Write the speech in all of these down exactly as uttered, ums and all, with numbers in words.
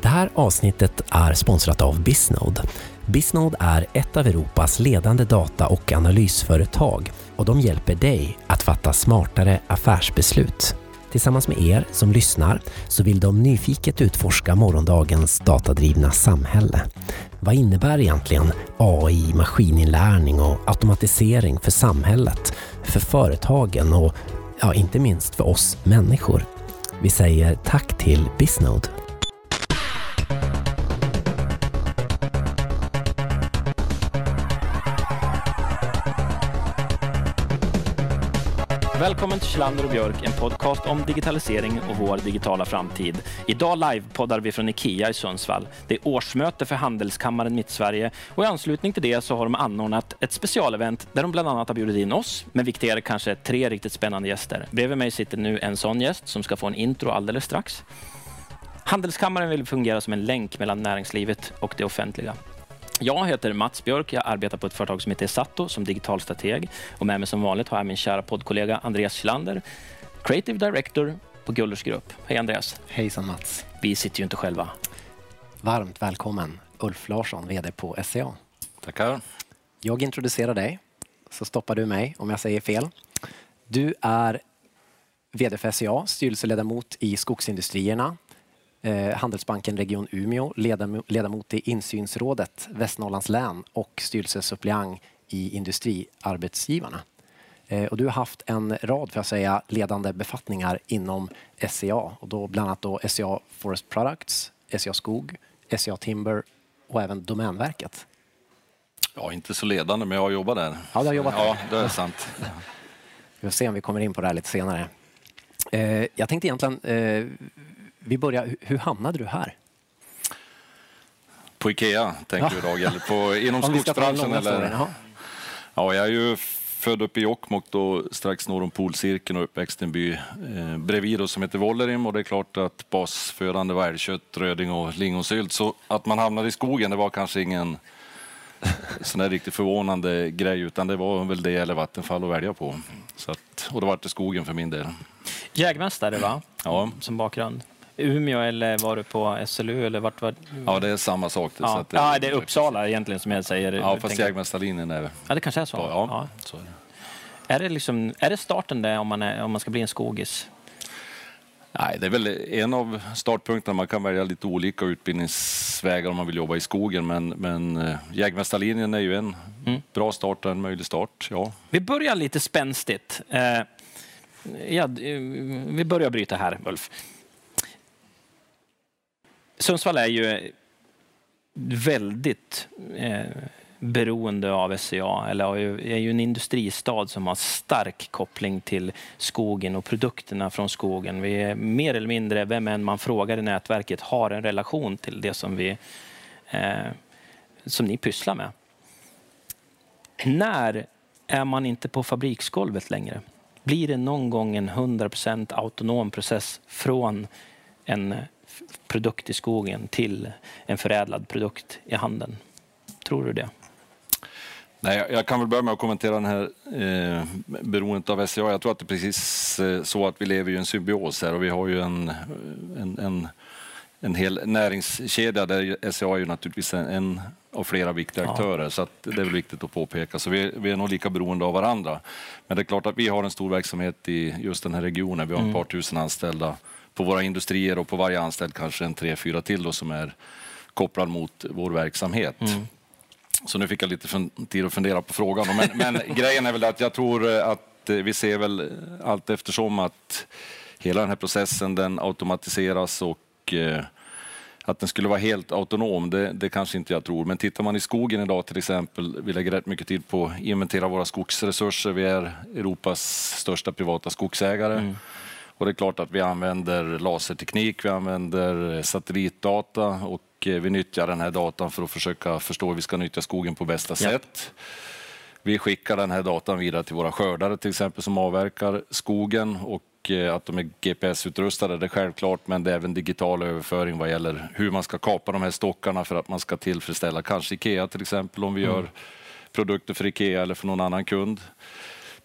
Det här avsnittet är sponsrat av Bisnode. Bisnode är ett av Europas ledande data- och analysföretag och de hjälper dig att fatta smartare affärsbeslut. Tillsammans med er som lyssnar så vill de nyfiket utforska morgondagens datadrivna samhälle. Vad innebär egentligen A I, maskininlärning och automatisering för samhället, för företagen och ja, inte minst för oss människor? Vi säger tack till Bisnode. Välkommen till Kjellander och Björk, en podcast om digitalisering och vår digitala framtid. Idag livepoddar vi från IKEA i Sundsvall. Det är årsmöte för Handelskammaren Mittsverige och i anslutning till det så har de anordnat ett specialevent där de bland annat har bjudit in oss, men viktigare kanske tre riktigt spännande gäster. Bredvid mig sitter nu en sån gäst som ska få en intro alldeles strax. Handelskammaren vill fungera som en länk mellan näringslivet och det offentliga. Jag heter Mats Björk, jag arbetar på ett företag som heter Satto som digital strateg och med mig som vanligt har jag min kära poddkollega Andreas Kjellander, Creative Director på Gullers Grupp. Hej Andreas. Hejsan Mats. Vi sitter ju inte själva. Varmt välkommen Ulf Larsson, vd på S C A. Tackar. Jag introducerar dig, så stoppar du mig om jag säger fel. Du är vd för S C A, styrelseledamot i Skogsindustrierna, Eh, Handelsbanken Region Umeå, ledam- ledamot i insynsrådet Västernorrlands län och styrelsesuppleant i Industriarbetsgivarna. Eh, och du har haft en rad, för att säga, ledande befattningar inom S C A och då bland annat då S C A Forest Products, S C A Skog, S C A Timber och även Domänverket. Ja, inte så ledande, men jag har jobbat där. Ja, du har jobbat där. Ja, det är sant. Vi får se om vi kommer in på det här lite senare. Eh, jag tänkte egentligen... Eh, Vi börjar, hur hamnade du här? På IKEA tänker du idag, eller på, inom skogsbranschen? Eller? Ja, jag är ju född upp i Jokkmokk då, strax norr om polcirkeln och uppväxt i en by eh, bredvid då, som heter Vollerim, och det är klart att basfödande var älgkött, röding och lingonsylt, så att man hamnade i skogen, det var kanske ingen sån där riktigt förvånande grej, utan det var väl det eller Vattenfall att välja på. Så att, och då var det skogen för min del. Jägmästare va? Ja. Som bakgrund. Umeå eller var du på S L U eller vart var? Ja, det är samma sak. Det, ja. Så att det, ja, det är Uppsala egentligen som jag säger. Ja, fast jägmästarlinjen är... Ja, det kanske är så. Ja, ja. så är det. Är det, liksom, är det starten där om man, är, om man ska bli en skogis? Nej, det är väl en av startpunkterna. Man kan välja lite olika utbildningsvägar om man vill jobba i skogen, men, men jägmästarlinjen är ju en mm. bra start och en möjlig start. Ja. Vi börjar lite spänstigt. Eh, ja, vi börjar bryta här, Ulf. Sundsvall är ju väldigt eh, beroende av S C A, eller är ju en industristad som har stark koppling till skogen och produkterna från skogen. Vi är mer eller mindre, vem än man frågar i nätverket, har en relation till det som vi eh, som ni pysslar med. När är man inte på fabriksgolvet längre? Blir det någon gång en hundra procent autonom process från en produkt i skogen till en förädlad produkt i handeln? Tror du det? Nej, jag kan väl börja med att kommentera den här eh, beroendet av S C A. Jag tror att det är precis eh, så att vi lever i en symbios här, och vi har ju en, en, en, en hel näringskedja där S C A är ju naturligtvis en, en av flera viktiga aktörer, ja. Så att det är väl viktigt att påpeka. Så vi, vi är nog lika beroende av varandra. Men det är klart att vi har en stor verksamhet i just den här regionen. Vi har ett par tusen anställda på våra industrier, och på varje anställd kanske en tre, fyra till då, som är kopplad mot vår verksamhet. Mm. Så nu fick jag lite tid att fundera på frågan. Men, men grejen är väl att jag tror att vi ser väl allt eftersom att hela den här processen den automatiseras, och eh, att den skulle vara helt autonom, det, det kanske inte jag tror. Men tittar man i skogen idag till exempel, vi lägger rätt mycket tid på att inventera våra skogsresurser. Vi är Europas största privata skogsägare. Mm. Och det är klart att vi använder laserteknik, vi använder satellitdata, och vi nyttjar den här datan för att försöka förstå hur vi ska nyttja skogen på bästa sätt. Yep. Vi skickar den här datan vidare till våra skördare till exempel som avverkar skogen, och att de är G P S-utrustade, det är självklart, men det är även digital överföring vad gäller hur man ska kapa de här stockarna för att man ska tillfredsställa kanske IKEA till exempel, om vi mm. gör produkter för IKEA eller för någon annan kund.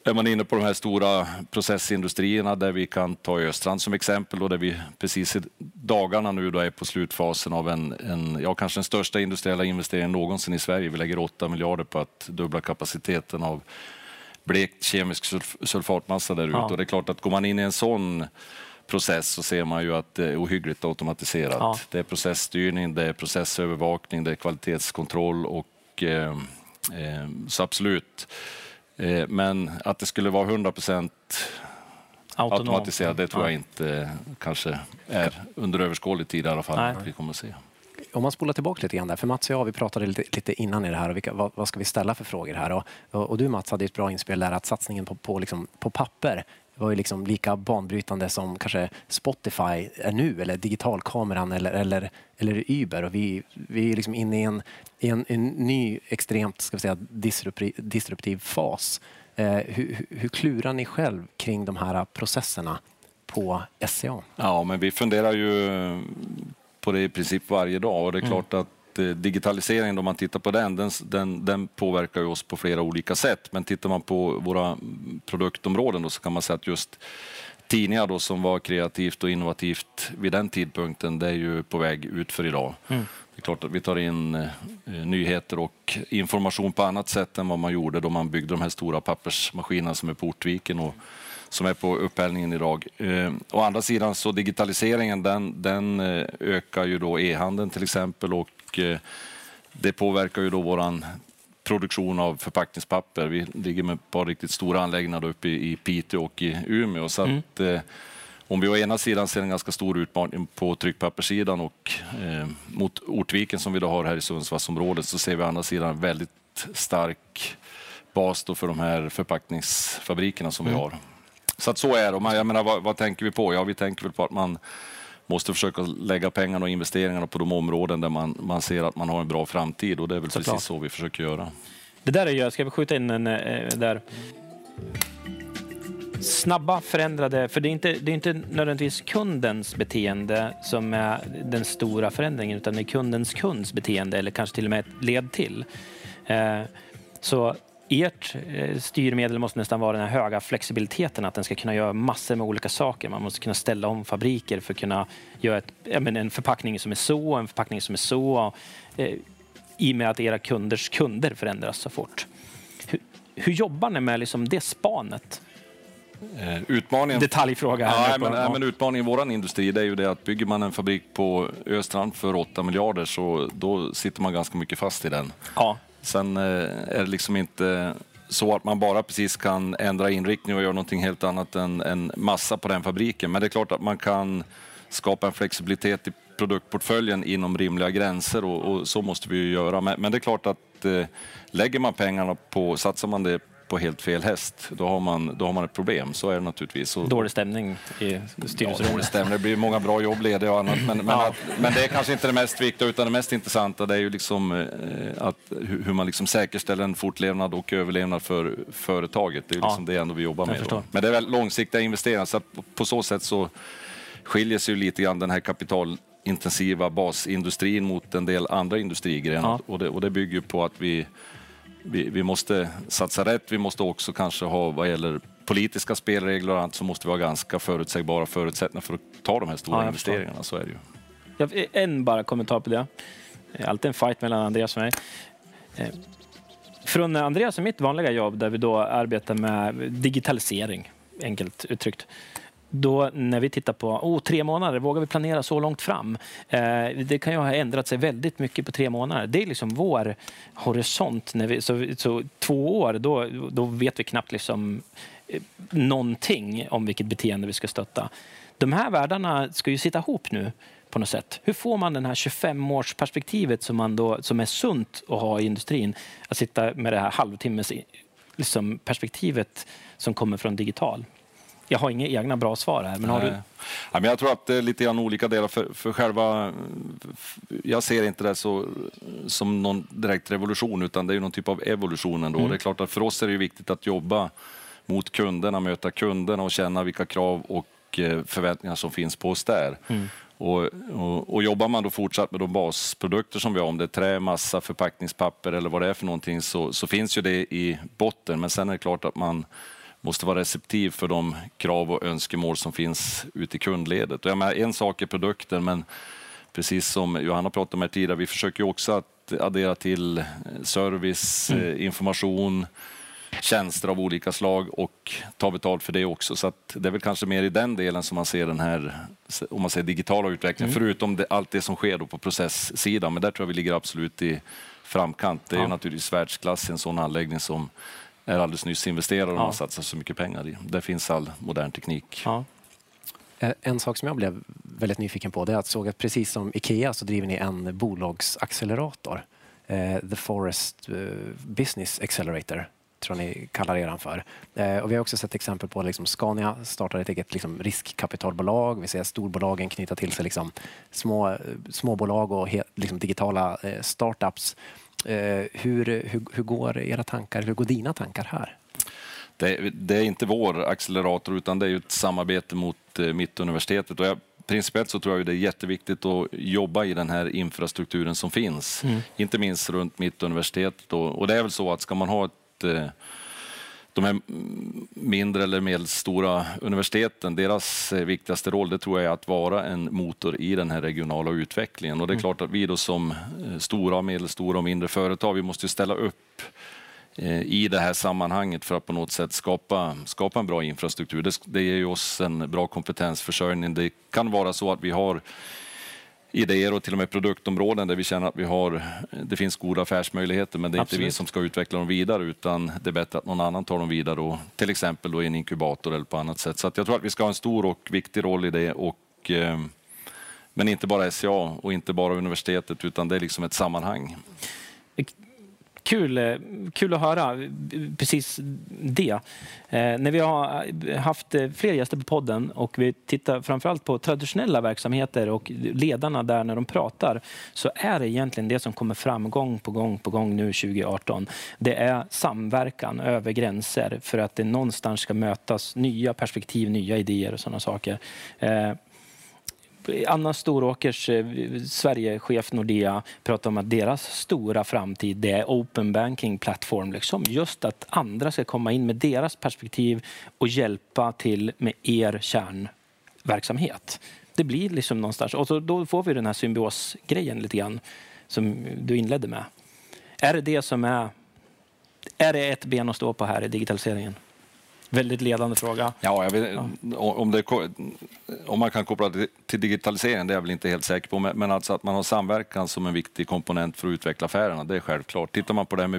är man inne på de här stora processindustrierna där vi kan ta Östrand som exempel och där vi precis i dagarna nu då är på slutfasen av en, en ja, kanske den största industriella investeringen någonsin i Sverige. Vi lägger åtta miljarder på att dubbla kapaciteten av blekt kemisk sulf- sulfatmassa där ute. Ja. Och det är klart att går man in i en sån process så ser man ju att det är ohyggligt automatiserat. Ja. Det är processstyrning, det är processövervakning, det är kvalitetskontroll och eh, eh, så absolut. Eh, men att det skulle vara hundra procent automatiserat, det tror ja. jag inte kanske är under överskådlig tid i alla fall. Nej. Vi kommer att se. Om man spolar tillbaka lite grann där, för Mats och jag, vi pratade lite, lite innan i det här och vilka, vad, vad ska vi ställa för frågor här? Och, och, och du Mats hade ett bra inspel där att satsningen på, på, liksom, på papper var ju liksom lika banbrytande som kanske Spotify är nu eller digitalkameran eller, eller, eller Uber. Och vi, vi är liksom inne i en, i en, en ny extremt ska vi säga, disruptiv, disruptiv fas. Eh, hur, hur klurar ni själv kring de här processerna på S C A? Ja, men vi funderar ju på det i princip varje dag och det är klart mm. att eh, digitaliseringen, om man tittar på den, den, den, den påverkar ju oss på flera olika sätt. Men tittar man på våra produktområden då, så kan man säga att just tidningar då, som var kreativt och innovativt vid den tidpunkten, det är ju på väg ut för idag. Mm. Det är klart att vi tar in eh, nyheter och information på annat sätt än vad man gjorde då man byggde de här stora pappersmaskinerna som är på Ortviken och som är på upphällningen idag. Eh, å andra sidan så digitaliseringen den, den eh, ökar ju då e-handeln till exempel och eh, det påverkar ju då våran produktion av förpackningspapper. Vi ligger med ett par riktigt stora anläggningar uppe i, i Piteå och i Umeå. Så mm. att, eh, om vi å ena sidan ser en ganska stor utmaning på tryckpapperssidan och eh, mot Ortviken som vi då har här i Sundsvallsområdet, så ser vi å andra sidan en väldigt stark bas då för de här förpackningsfabrikerna som mm. vi har. Så att så är det. Jag menar, vad, vad tänker vi på? Ja, vi tänker väl på att man måste försöka lägga pengarna och investeringarna på de områden där man, man ser att man har en bra framtid, och det är väl så precis klart. Så vi försöker göra. Det där är ju, ska vi skjuta in en äh, där snabba förändrade, för det är inte det är inte nödvändigtvis kundens beteende som är den stora förändringen, utan det är kundens kunds beteende eller kanske till och med ett led till. Eh, så ert styrmedel måste nästan vara den här höga flexibiliteten, att den ska kunna göra massor med olika saker. Man måste kunna ställa om fabriker för att kunna göra ett, ja, men en förpackning som är så, en förpackning som är så, eh, i och med att era kunders kunder förändras så fort. Hur, hur jobbar ni med liksom det spanet? Eh, utmaningen... Detaljfråga. Ja, nej, men, nej, men utmaningen i vår industri, det är ju det att bygger man en fabrik på Östrand för åtta miljarder, så då sitter man ganska mycket fast i den. Ja. Sen är det liksom inte så att man bara precis kan ändra inriktning och göra någonting helt annat än en massa på den fabriken. Men det är klart att man kan skapa en flexibilitet i produktportföljen inom rimliga gränser, och, och så måste vi ju göra. Men, men det är klart att eh, lägger man pengarna på, satsar man det på helt fel häst, då har man, då har man ett problem. Så är det naturligtvis. Så, dålig stämning i styrelsen. Ja, dålig stämning. Det blir många bra jobb, lediga och annat. Men, men, ja. att, men det är kanske inte det mest viktiga, utan det mest intressanta, det är ju liksom eh, att, hur man liksom säkerställer en fortlevnad och överlevnad för företaget. Det är ju liksom ja. det ändå vi jobbar med. Då. Men det är väl långsiktiga investeringar, så att på, på så sätt så skiljer sig ju lite grann den här kapitalintensiva basindustrin mot en del andra industrigrenar. Ja. Och, det, och det bygger på att vi Vi, vi måste satsa rätt, vi måste också kanske ha, vad gäller politiska spelregler och annat, så måste vi ha ganska förutsägbara förutsättningar för att ta de här stora ja, investeringarna, så är det ju. Jag, en bara kommentar på det. Alltid en fight mellan Andreas och mig. Från Andreas och mitt vanliga jobb, där vi då arbetar med digitalisering, enkelt uttryckt. Då när vi tittar på oh, tre månader, vågar vi planera så långt fram? Eh, det kan ju ha ändrat sig väldigt mycket på tre månader. Det är liksom vår horisont. När vi, så, så två år, då, då vet vi knappt liksom, eh, någonting om vilket beteende vi ska stötta. De här världarna ska ju sitta ihop nu på något sätt. Hur får man den här tjugofem-årsperspektivet som, man då, som är sunt att ha i industrin? Att sitta med det här halvtimmes liksom, perspektivet som kommer från digital. Jag har inga egna bra svar här, men har du... Ja, men jag tror att det är lite grann olika delar för, för själva... Jag ser inte det så, som någon direkt revolution, utan det är någon typ av evolution ändå. Mm. Det är klart att för oss är det viktigt att jobba mot kunderna, möta kunderna och känna vilka krav och förväntningar som finns på oss där. Mm. Och, och, och jobbar man då fortsatt med de basprodukter som vi har, om det är trä, massa, förpackningspapper eller vad det är för någonting, så, så finns ju det i botten. Men sen är det klart att man måste vara receptiv för de krav och önskemål som finns ute i kundledet. Och jag menar, en sak är produkten, men precis som Johanna pratade om här tidigare, vi försöker ju också att addera till service, mm. information, tjänster av olika slag och ta betalt för det också. Så att det är väl kanske mer i den delen som man ser den här, om man säger digitala utvecklingen, mm. förutom det, allt det som sker då på processsidan. Men där tror jag vi ligger absolut i framkant. Det är ja. ju naturligtvis världsklass i en sån anläggning som är alldeles nyss investerad och ja. man satsar så mycket pengar i. Där finns all modern teknik. Ja. En sak som jag blev väldigt nyfiken på, det är att såg att precis som IKEA så driver ni en bolagsaccelerator. The Forest Business Accelerator tror ni kallar eran för. Och vi har också sett exempel på liksom Scania startar ett eget liksom riskkapitalbolag. Vi ser storbolagen knyta till sig liksom små, småbolag och he, liksom digitala startups. Hur, hur, hur går era tankar? Hur går dina tankar här? Det, det är inte vår accelerator utan det är ju ett samarbete mot Mittuniversitetet. Och jag, principiellt så tror jag det är jätteviktigt att jobba i den här infrastrukturen som finns. Mm. Inte minst runt Mittuniversitetet. Och, och det är väl så att ska man ha ett de här mindre eller medelstora universiteten, deras viktigaste roll det tror jag är att vara en motor i den här regionala utvecklingen. Och det är klart att vi då som stora, medelstora och mindre företag, vi måste ställa upp i det här sammanhanget för att på något sätt skapa, skapa en bra infrastruktur. Det, det ger ju oss en bra kompetensförsörjning. Det kan vara så att vi har idéer och till och med produktområden där vi känner att vi har, det finns goda affärsmöjligheter, men det är Absolut. inte vi som ska utveckla dem vidare utan det är bättre att någon annan tar dem vidare och till exempel då i en inkubator eller på annat sätt. Så att jag tror att vi ska ha en stor och viktig roll i det och, eh, men inte bara S C A och inte bara universitetet utan det är liksom ett sammanhang. Kul, kul att höra precis det. Eh, när vi har haft fler gäster på podden och vi tittar framförallt på traditionella verksamheter och ledarna där när de pratar så är det egentligen det som kommer fram gång på gång på gång nu tjugo arton. Det är samverkan över gränser för att det någonstans ska mötas nya perspektiv, nya idéer och sådana saker. Eh, Anna Storåkers, Sverigechef Nordea, pratar om att deras stora framtid det är open banking plattform. Liksom. Just att andra ska komma in med deras perspektiv och hjälpa till med er kärnverksamhet. Det blir liksom någonstans. Och så, då får vi den här symbiosgrejen lite grann som du inledde med. Är det det som är... Är det ett ben att stå på här i digitaliseringen? Väldigt ledande fråga. Ja, jag vet, ja. Om, det, om man kan koppla det till digitalisering, det är jag väl inte helt säker på. Men alltså att man har samverkan som en viktig komponent för att utveckla affärerna, det är självklart. Tittar man på det här med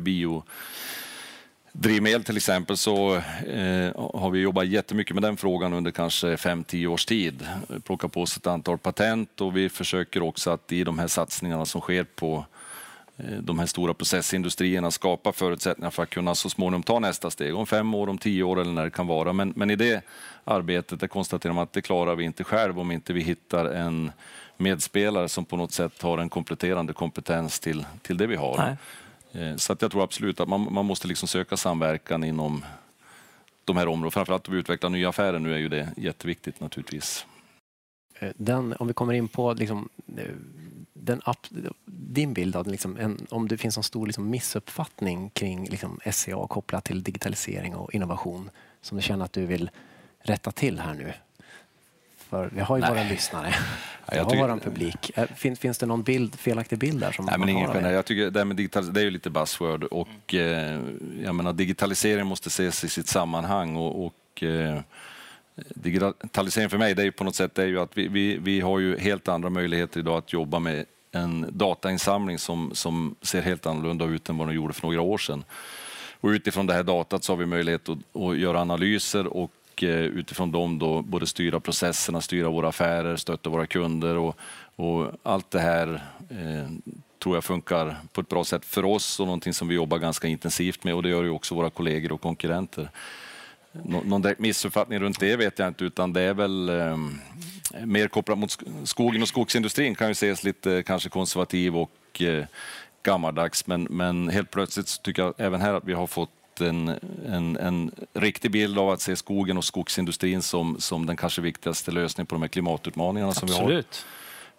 biodrivmedel till exempel så eh, har vi jobbat jättemycket med den frågan under kanske fem till tio års tid. Plocka på oss ett antal patent och vi försöker också att i de här satsningarna som sker på de här stora processindustrierna skapa förutsättningar för att kunna så småningom ta nästa steg. Om fem år, om tio år eller när det kan vara. Men, men i det arbetet det konstaterar man att det klarar vi inte själv om inte vi hittar en medspelare som på något sätt har en kompletterande kompetens till, till det vi har. Nej. Så att jag tror absolut att man, man måste liksom söka samverkan inom de här områdena. Framförallt att vi utvecklar nya affärer nu är ju det jätteviktigt naturligtvis. Den, om vi kommer in på liksom, den app, din bild av liksom en, om det finns en stor liksom, missuppfattning kring liksom, S C A kopplat till digitalisering och innovation som du känner att du vill rätta till här nu. För vi har ju Nej. våra lyssnare. Vi har tycker... vår publik. Finns, finns det någon bild, felaktig bild där? Som Nej, men ingen kan, jag tycker det här med digitalis- det är ju lite buzzword och eh, jag menar, digitalisering måste ses i sitt sammanhang och, och eh, digitalisering för mig det är ju på något sätt det är ju att vi, vi, vi har ju helt andra möjligheter idag att jobba med en datainsamling som, som ser helt annorlunda ut än vad de gjorde för några år sedan. Och utifrån det här datat så har vi möjlighet att, att göra analyser och utifrån dem då både styra processerna, styra våra affärer, stötta våra kunder och, och allt det här eh, tror jag funkar på ett bra sätt för oss och någonting som vi jobbar ganska intensivt med och det gör ju också våra kollegor och konkurrenter. Nå, någon direkt missuppfattning runt det vet jag inte utan det är väl eh, mer kopplat mot skogen och skogsindustrin kan ju ses lite kanske konservativ och eh, gammaldags men, men helt plötsligt så tycker jag även här att vi har fått En, en, en riktig bild av att se skogen och skogsindustrin som, som den kanske viktigaste lösningen på de här klimatutmaningarna som Absolut. vi har.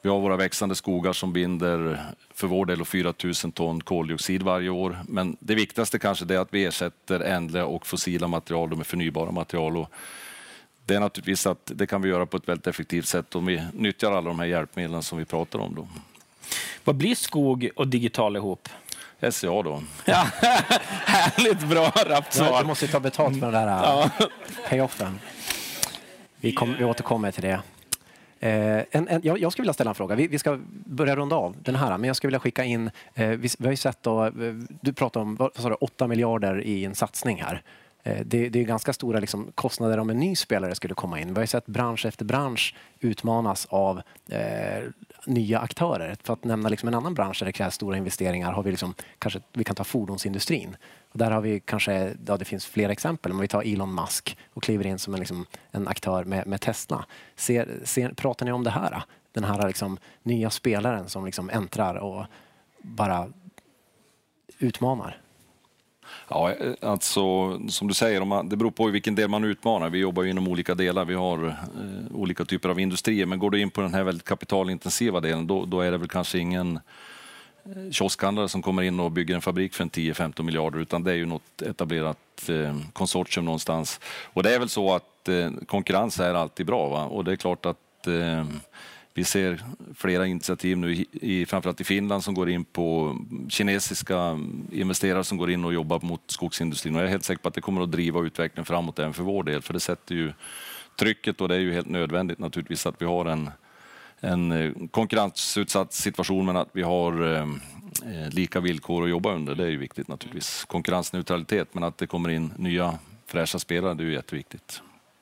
Vi har våra växande skogar som binder för vår del fyra tusen ton koldioxid varje år. Men det viktigaste kanske är att vi ersätter ändliga och fossila material med förnybara material. Och det är naturligtvis att det kan vi göra på ett väldigt effektivt sätt om vi nyttjar alla de här hjälpmedlen som vi pratar om då. Vad blir skog och digital ihop? S C A då. Ja, härligt bra rappt svar. Du måste ta betalt för den där ja. payoffen. Vi, kom, vi återkommer till det. Eh, en, en, jag, jag skulle vilja ställa en fråga. Vi, vi ska börja runda av den här, men jag skulle vilja skicka in, eh, vi, vi har ju sett då, du pratar om vad sa du, åtta miljarder i en satsning här. Eh, det, det är ganska stora liksom, kostnader om en ny spelare skulle komma in. Vi har ju sett bransch efter bransch utmanas av eh, nya aktörer. För att nämna liksom en annan bransch där det krävs stora investeringar har vi liksom, kanske vi kan ta fordonsindustrin. Och där har vi kanske, ja, det finns flera exempel. Om vi tar Elon Musk och kliver in som en, liksom, en aktör med, med Tesla. Ser, ser, pratar ni om det här? Den här liksom, nya spelaren som liksom äntrar och bara utmanar? Ja, alltså som du säger, om man, det beror på i vilken del man utmanar. Vi jobbar ju inom olika delar. Vi har eh, olika typer av industrier. Men går du in på den här väldigt kapitalintensiva delen, då, då är det väl kanske ingen kioskhandlare som kommer in och bygger en fabrik för en tio femton miljarder, utan det är ju något etablerat eh, konsortium någonstans. Och det är väl så att eh, konkurrens är alltid bra, va? Och det är klart att eh, vi ser flera initiativ nu, i, i, framförallt i Finland, som går in på kinesiska investerare som går in och jobbar mot skogsindustrin. Och jag är helt säker på att det kommer att driva utvecklingen framåt även för vår del, för det sätter ju trycket, och det är ju helt nödvändigt naturligtvis att vi har en en konkurrensutsatt situation, men att vi har eh, lika villkor att jobba under. Det är ju viktigt naturligtvis. Konkurrensneutralitet, men att det kommer in nya fräscha spelare, det är ju jätteviktigt.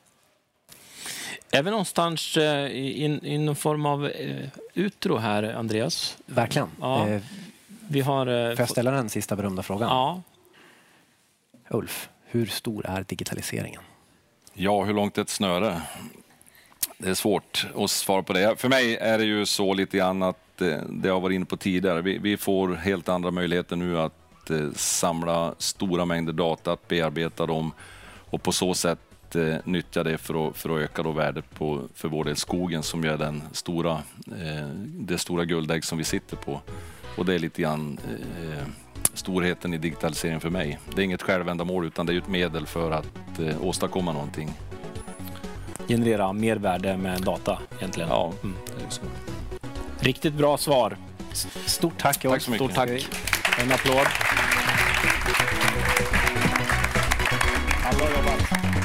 Är vi någonstans eh, i, i någon form av eh, utro här, Andreas? Verkligen. Ja. Eh, vi har, eh, får jag ställa den sista berömda frågan? Ja. Ulf, hur stor är digitaliseringen? Ja, hur långt är ett snöre? Det är svårt att svara på det. För mig är det ju så lite grann att det har varit inne på tidigare. Vi, vi får helt andra möjligheter nu att eh, samla stora mängder data, att bearbeta dem och på så sätt eh, nyttja det för att, för att öka då värdet på, för vår del skogen, som är den stora, eh, det stora guldägg som vi sitter på. Och det är lite grann eh, storheten i digitaliseringen för mig. Det är inget självändamål, utan det är ett medel för att eh, åstadkomma någonting. Generera mer värde med data egentligen. Ja, mm. det är så. Riktigt bra svar. Stort tack. Tack så mycket. Stort tack. En applåd. Alla jobbar.